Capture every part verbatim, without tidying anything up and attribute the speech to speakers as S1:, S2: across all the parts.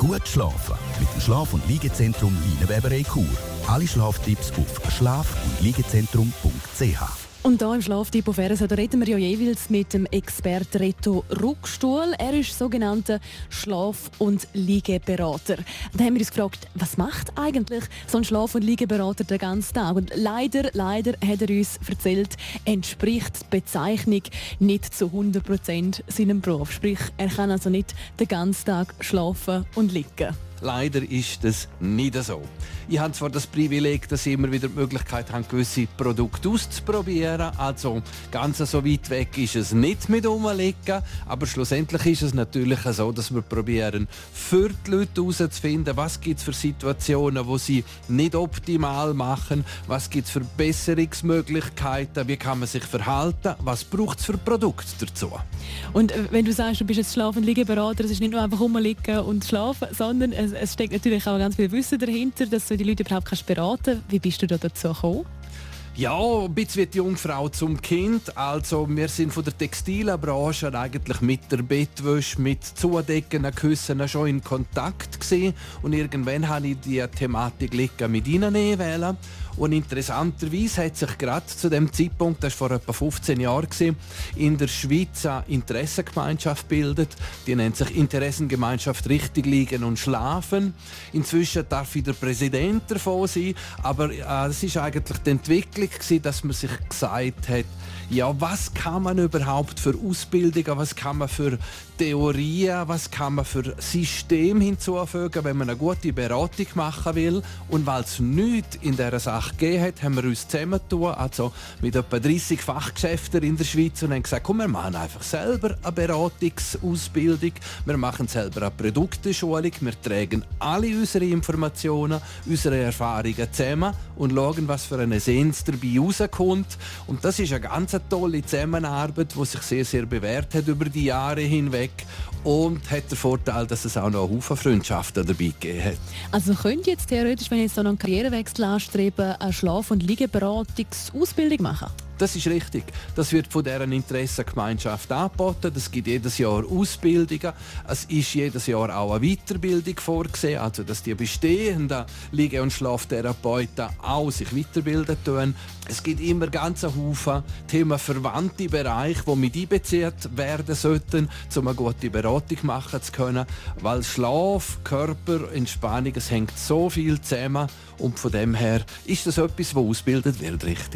S1: Gut schlafen mit dem Schlaf- und Liegezentrum Leinenweberei Chur. Alle Schlaftipps auf schlaf- und liegezentrum punkt c h.
S2: Und hier im Schlaftipp auf R S A, da reden wir ja jeweils mit dem Experten Reto Ruckstuhl. Er ist sogenannter Schlaf- und Liegeberater. Da haben wir uns gefragt, was macht eigentlich so ein Schlaf- und Liegeberater den ganzen Tag? Und leider, leider hat er uns erzählt, entspricht die Bezeichnung nicht zu hundert Prozent seinem Beruf. Sprich, er kann also nicht den ganzen Tag schlafen und liegen.
S3: Leider ist das nicht so. Ich habe zwar das Privileg, dass ich immer wieder die Möglichkeit habe, gewisse Produkte auszuprobieren. Also ganz so weit weg ist es nicht mit rumliegen. Aber schlussendlich ist es natürlich so, dass wir probieren, für die Leute herauszufinden, was gibt es für Situationen, wo sie nicht optimal machen, was gibt es für Besserungsmöglichkeiten, wie kann man sich verhalten, was braucht es für Produkte dazu.
S2: Und wenn du sagst, du bist jetzt Schlaf- und Liegeberater, es ist nicht nur einfach rumliegen und schlafen, sondern es, es steckt natürlich auch ganz viel Wissen dahinter, dass du die Leute überhaupt kannst beraten kannst. Wie bist du da dazu gekommen?
S3: Ja, ein bisschen wie die Jungfrau zum Kind. Also, wir sind von der textilen Branche eigentlich mit der Bettwäsche, mit Zudecken, Küssen schon in Kontakt gewesen. Und irgendwann habe ich die Thematik mit reinnehmen wollen. Und interessanterweise hat sich gerade zu dem Zeitpunkt, das war vor etwa fünfzehn Jahren, in der Schweiz eine Interessengemeinschaft gebildet. Die nennt sich Interessengemeinschaft Richtig liegen und schlafen. Inzwischen darf ich der Präsident davon sein, aber äh, es ist eigentlich die Entwicklung gewesen, dass man sich gesagt hat, ja, was kann man überhaupt für Ausbildungen, was kann man für Theorien, was kann man für System hinzufügen, wenn man eine gute Beratung machen will. Und weil es nichts in dieser Sache gegeben hat, haben wir uns zusammengetan, also mit etwa dreissig Fachgeschäften in der Schweiz, und haben gesagt, komm, wir machen einfach selber eine Beratungsausbildung, wir machen selber eine Produkteschulung, wir tragen alle unsere Informationen, unsere Erfahrungen zusammen und schauen, was für eine Essenz dabei rauskommt. Und das ist eine ganz tolle Zusammenarbeit, die sich sehr, sehr bewährt hat über die Jahre hinweg und hat den Vorteil, dass es auch noch einen Haufen Freundschaften dabei gegeben hat.
S2: Also könnt ihr jetzt theoretisch, wenn ihr jetzt noch einen Karrierewechsel anstreben, eine Schlaf- und Liegeberatungsausbildung machen?
S3: Das ist richtig. Das wird von deren Interessengemeinschaft angeboten. Es gibt jedes Jahr Ausbildungen. Es ist jedes Jahr auch eine Weiterbildung vorgesehen, also dass die bestehenden Liege- und Schlaftherapeuten auch sich weiterbilden tun. Es gibt immer ganz Haufen themenverwandte Bereiche, die mit einbezogen werden sollten, um eine gute Beratung machen zu können. Weil Schlaf, Körper, Entspannung, es hängt so viel zusammen. Und von dem her ist das etwas, das ausgebildet wird, richtig.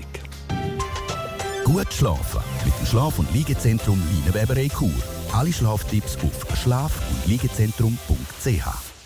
S1: Gut schlafen mit dem Schlaf- und Liegezentrum Leinenweberei Chur. Alle Schlaftipps auf schlaf- und liegezentrum punkt c h.